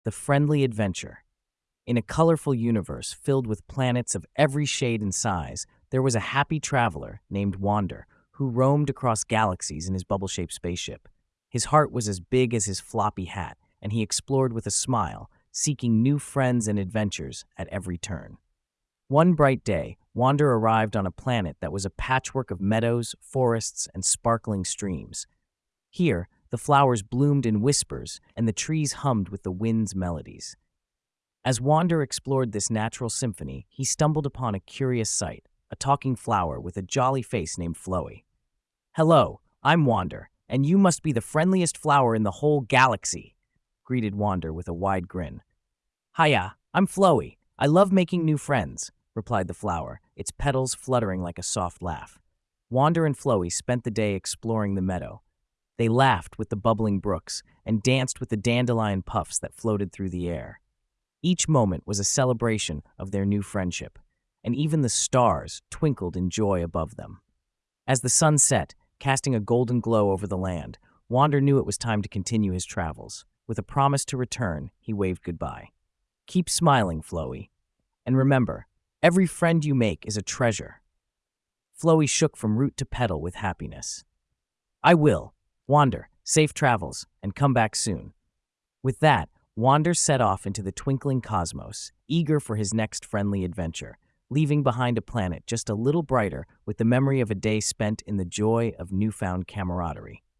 The Friendly Adventure. In a colorful universe filled with planets of every shade and size, there was a happy traveler named Wander who roamed across galaxies in his bubble-shaped spaceship. His heart was as big as his floppy hat, and he explored with a smile, seeking new friends and adventures at every turn. One bright day, Wander arrived on a planet that was a patchwork of meadows, forests, and sparkling streams. Here, the flowers bloomed in whispers, and the trees hummed with the wind's melodies. As Wander explored this natural symphony, he stumbled upon a curious sight, a talking flower with a jolly face named Flowey. "Hello, I'm Wander, and you must be the friendliest flower in the whole galaxy," greeted Wander with a wide grin. "Hiya, I'm Flowey. I love making new friends," replied the flower, its petals fluttering like a soft laugh. Wander and Flowey spent the day exploring the meadow. They laughed with the bubbling brooks and danced with the dandelion puffs that floated through the air. Each moment was a celebration of their new friendship, and even the stars twinkled in joy above them. As the sun set, casting a golden glow over the land, Wander knew it was time to continue his travels. With a promise to return, he waved goodbye. "Keep smiling, Flowey. And remember, every friend you make is a treasure." Flowey shook from root to petal with happiness. "I will. Wander, safe travels, and come back soon." With that, Wander set off into the twinkling cosmos, eager for his next friendly adventure, leaving behind a planet just a little brighter with the memory of a day spent in the joy of newfound camaraderie.